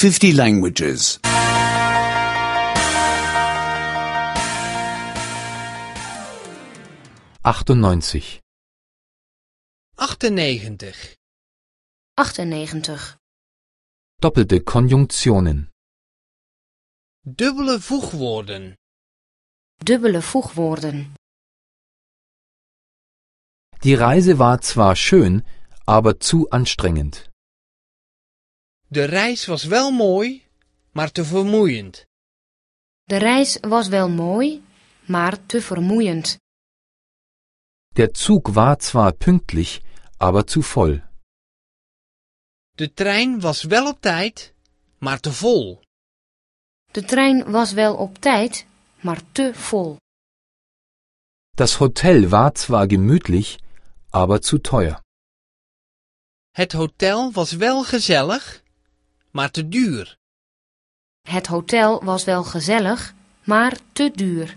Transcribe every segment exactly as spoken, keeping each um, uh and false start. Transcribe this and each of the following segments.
fifty languages. achtundneunzig. achtennegentig. achtennegentig. Doppelte Konjunktionen. Dubbele voegwoorden. Dubbele voegwoorden. Die Reise war zwar schön, aber zu anstrengend. De reis was wel mooi, maar te vermoeiend. De reis was wel mooi, maar te vermoeiend. Der Zug war zwar pünktlich, aber zu voll. De trein was wel op tijd, maar te vol. De trein was wel op tijd, maar te vol. Das Hotel war zwar gemütlich, aber zu teuer. Het hotel was wel gezellig, maar te duur. Het hotel was wel gezellig, maar te duur.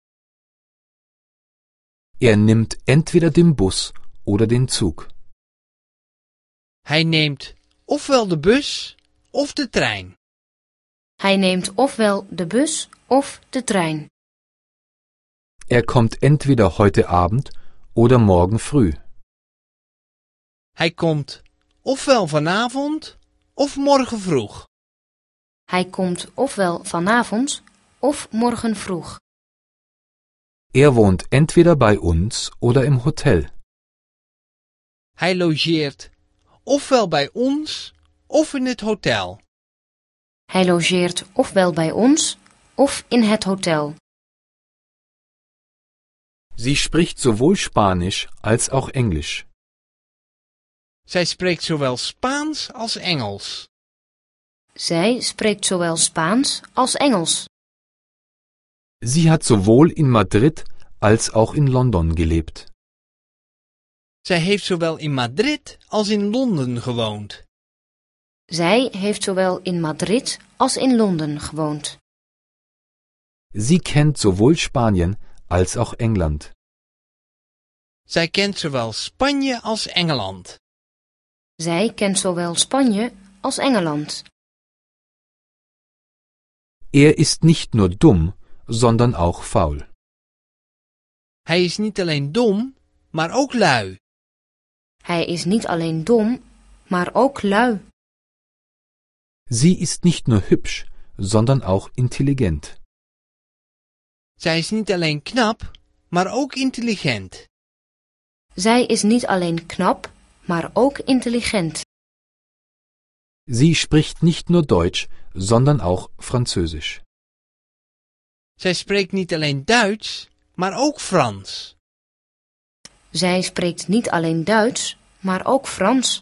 Er nimmt entweder den Bus oder den Zug. Hij neemt ofwel de bus of de trein. Hij neemt ofwel de bus of de trein. Er kommt entweder heute Abend oder morgen früh. Hij komt ofwel vanavond of morgen vroeg. Hij komt ofwel vanavond of morgen vroeg. Er wohnt entweder bei uns oder im Hotel. Hij logeert ofwel bij ons of in het hotel. Hij logeert ofwel bij ons of in het hotel. Sie spricht sowohl Spanisch als auch Englisch. Zij spreekt zowel Spaans als Engels. Zij spreekt zowel Spaans als Engels. Sie hat sowohl in Madrid als auch in London gelebt. Zij heeft zowel in Madrid als in Londen gewoond. Zij heeft zowel in Madrid als in Londen gewoond. Sie kennt sowohl Spanien als auch England. Zij kent zowel Spanje als Engeland. Zij kent zowel Spanje als Engeland. Er ist nicht nur dumm, sondern auch faul. Hij is niet alleen dom, maar ook lui. Hij is niet alleen dom, maar ook lui. Sie ist nicht nur hübsch, sondern auch intelligent. Zij is niet alleen knap, maar ook intelligent. Zij is niet alleen knap, maar ook intelligent. Sie spricht nicht nur Deutsch, sondern auch Französisch. Zij spreekt niet alleen Duits, maar ook Frans. Zij spreekt niet alleen Duits, maar ook Frans.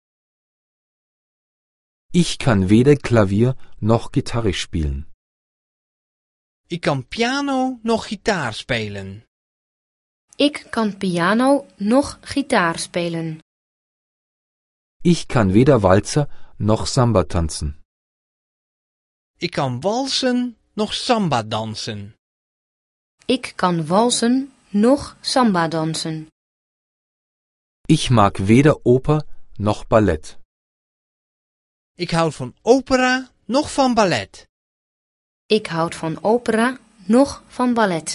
Ich kann weder Klavier noch Gitarre spielen. Ik kan piano nog gitaar spelen. Ik kan piano noch gitaar spelen. Ich kann weder Walzer noch Samba tanzen. Ik kan walsen nog samba dansen. Ik kan walsen noch samba dansen. Ich mag weder Oper noch Ballett. Ik houd van opera nog van ballet. Ik houd van opera noch van ballet.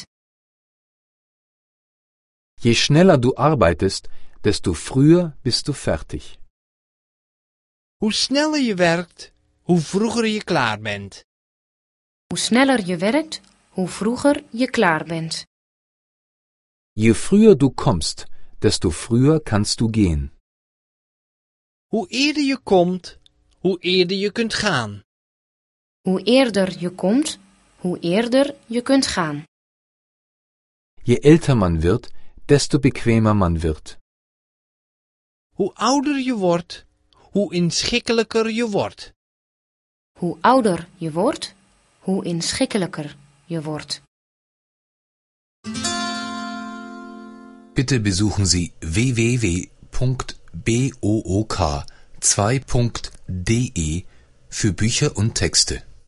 Je schneller du arbeitest, desto früher bist du fertig. Hoe sneller je werkt, hoe vroeger je klaar bent. Hoe sneller je werkt, hoe vroeger je klaar bent. Je früher du kommst, desto früher kannst du gehen. Hoe eerder je komt, hoe eerder je kunt gaan. Hoe eerder je komt, hoe eerder je kunt gaan. Je älter man wird, desto bequemer man wird. Hoe ouder je wordt, hoe inschikkelijker je wordt. Hoe ouder je wordt, hoe inschikkelijker je wordt. Bitte besuchen Sie w w w punkt book zwei punkt de für Bücher und Texte.